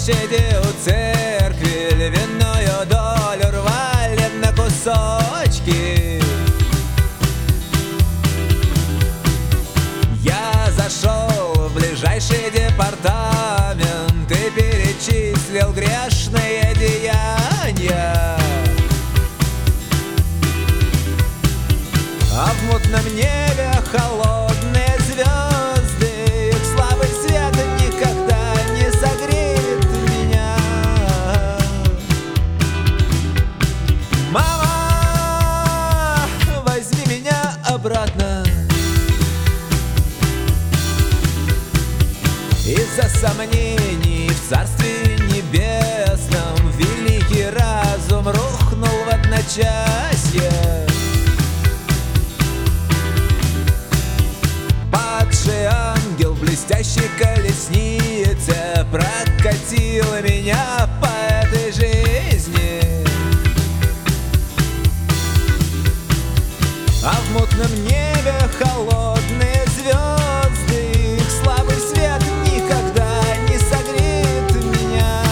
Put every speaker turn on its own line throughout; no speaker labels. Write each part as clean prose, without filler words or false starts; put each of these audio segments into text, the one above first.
площади у церкви львиную долю рвали на кусочки. Я зашел в ближайший департамент и перечислил грешные деяния. А в мутном небе холодные звезды, их слабый свет никогда не согреет меня. Мама, возьми меня обратно. Из-за сомнений в Царстве Небесном великий разум рухнул в одночасье. Падший ангел в блестящей колеснице прокатил меня по этой жизни. А в мутном небе холодные звезды, их слабый свет никогда не согреет меня.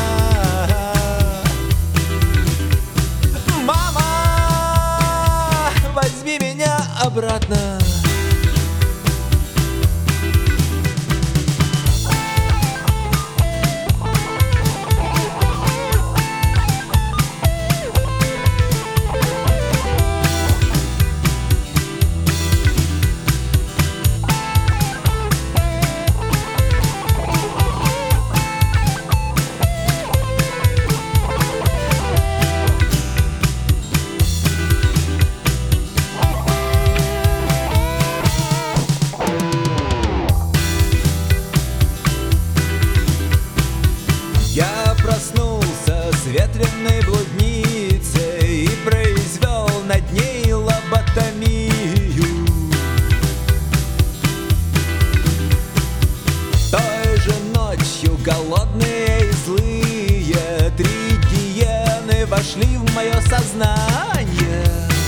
Мама, возьми меня обратно. Я проснулся с ветреной блудницей и произвел над ней лоботомию. Той же ночью голодные и злые 3 гиены вошли в мое сознание.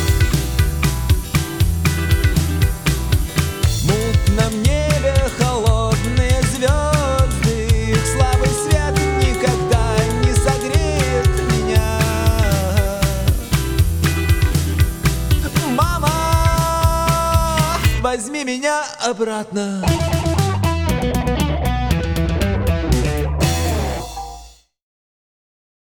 В мутном небе холодные звезды, их слабый свет никогда не согреет меня. Мама, возьми меня обратно.